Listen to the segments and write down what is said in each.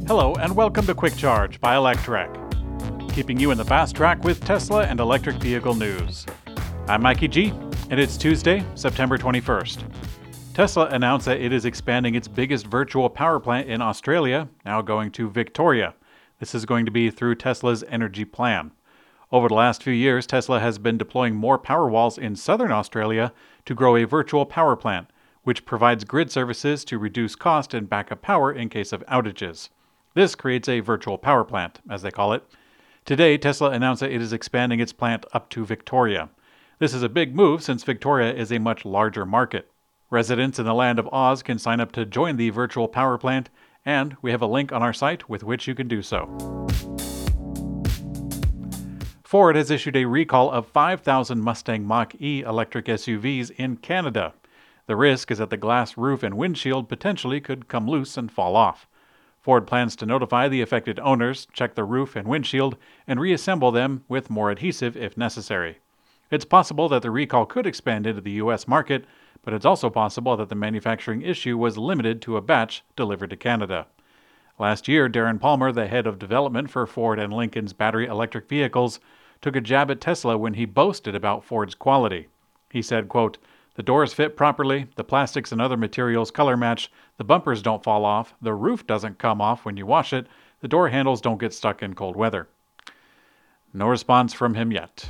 Hello and welcome to Quick Charge by Electrek, keeping you in the fast track with Tesla and electric vehicle news. I'm Mikey G, and it's Tuesday, September 21st. Tesla announced that it is expanding its biggest virtual power plant in Australia, now going to Victoria. This is going to be through Tesla's Energy Plan. Over the last few years, Tesla has been deploying more Powerwalls in southern Australia to grow a virtual power plant, which provides grid services to reduce cost and backup power in case of outages. This creates a virtual power plant, as they call it. Today, Tesla announced that it is expanding its plant up to Victoria. This is a big move since Victoria is a much larger market. Residents in the land of Oz can sign up to join the virtual power plant, and we have a link on our site with which you can do so. Ford has issued a recall of 5,000 Mustang Mach-E electric SUVs in Canada. The risk is that the glass roof and windshield potentially could come loose and fall off. Ford plans to notify the affected owners, check the roof and windshield, and reassemble them with more adhesive if necessary. It's possible that the recall could expand into the U.S. market, but it's also possible that the manufacturing issue was limited to a batch delivered to Canada. Last year, Darren Palmer, the head of development for Ford and Lincoln's battery electric vehicles, took a jab at Tesla when he boasted about Ford's quality. He said, quote, "The doors fit properly, the plastics and other materials color match, the bumpers don't fall off, the roof doesn't come off when you wash it, the door handles don't get stuck in cold weather." No response from him yet.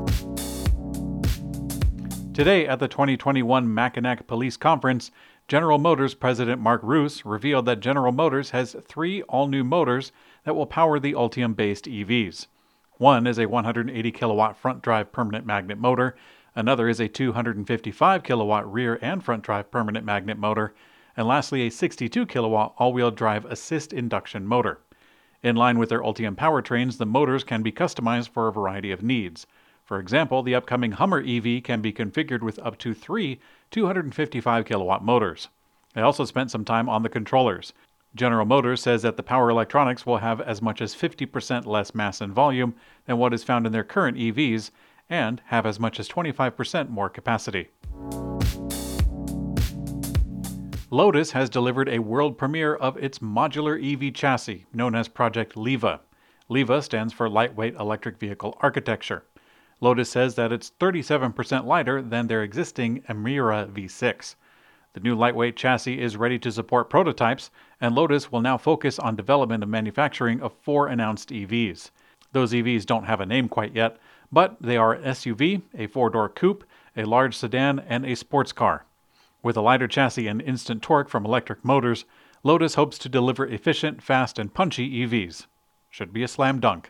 Today at the 2021 Mackinac Police Conference, General Motors President Mark Roos revealed that General Motors has 3 all-new motors that will power the Ultium-based EVs. One is a 180 kilowatt front-drive permanent magnet motor, another is a 255 kilowatt rear and front drive permanent magnet motor, and lastly a 62 kilowatt all-wheel drive assist induction motor. In line with their Ultium powertrains, the motors can be customized for a variety of needs. For example, the upcoming Hummer EV can be configured with up to 3 255 kilowatt motors. They also spent some time on the controllers. General Motors says that the power electronics will have as much as 50% less mass and volume than what is found in their current EVs, and have as much as 25% more capacity. Lotus has delivered a world premiere of its modular EV chassis, known as Project LEVA. LEVA stands for Lightweight Electric Vehicle Architecture. Lotus says that it's 37% lighter than their existing Emira V6. The new lightweight chassis is ready to support prototypes, and Lotus will now focus on development and manufacturing of 4 announced EVs. Those EVs don't have a name quite yet, but they are an SUV, a 4-door coupe, a large sedan, and a sports car. With a lighter chassis and instant torque from electric motors, Lotus hopes to deliver efficient, fast, and punchy EVs. Should be a slam dunk.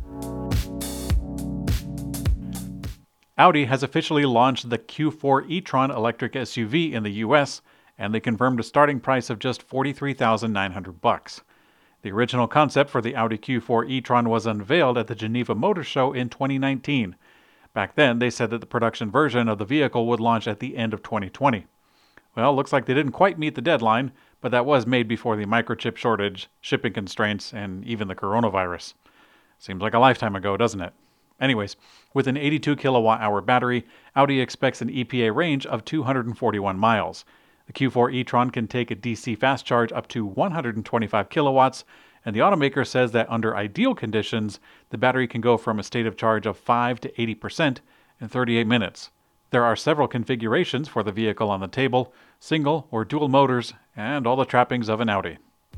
Audi has officially launched the Q4 e-tron electric SUV in the US, and they confirmed a starting price of just $43,900. The original concept for the Audi Q4 e-tron was unveiled at the Geneva Motor Show in 2019. Back then, they said that the production version of the vehicle would launch at the end of 2020. Well, looks like they didn't quite meet the deadline, but that was made before the microchip shortage, shipping constraints, and even the coronavirus. Seems like a lifetime ago, doesn't it? Anyways, with an 82 kilowatt-hour battery, Audi expects an EPA range of 241 miles. The Q4 e-tron can take a DC fast charge up to 125 kilowatts, and the automaker says that under ideal conditions, the battery can go from a state of charge of 5 to 80% in 38 minutes. There are several configurations for the vehicle on the table, single or dual motors, and all the trappings of an Audi.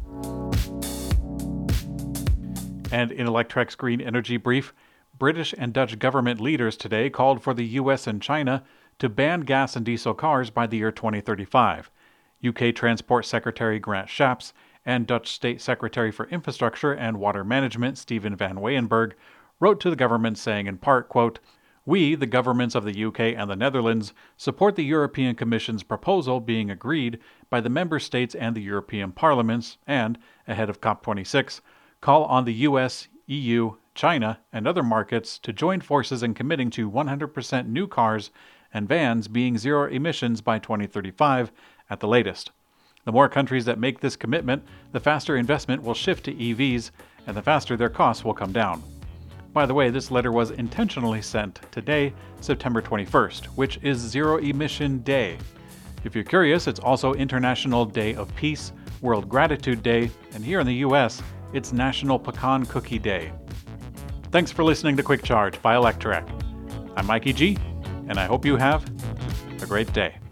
And in Electrek's Green Energy Brief, British and Dutch government leaders today called for the US and China to ban gas and diesel cars by the year 2035. UK Transport Secretary Grant Shapps and Dutch State Secretary for Infrastructure and Water Management Steven van Weyenberg wrote to the government saying in part, quote, "We, the governments of the UK and the Netherlands, support the European Commission's proposal being agreed by the member states and the European parliaments and, ahead of COP26, call on the US, EU, China, and other markets to join forces in committing to 100% new cars and vans being zero emissions by 2035 at the latest. The more countries that make this commitment, the faster investment will shift to EVs, and the faster their costs will come down." By the way, this letter was intentionally sent today, September 21st, which is Zero Emission Day. If you're curious, it's also International Day of Peace, World Gratitude Day, and here in the U.S., it's National Pecan Cookie Day. Thanks for listening to Quick Charge by Electrek. I'm Mikey G, and I hope you have a great day.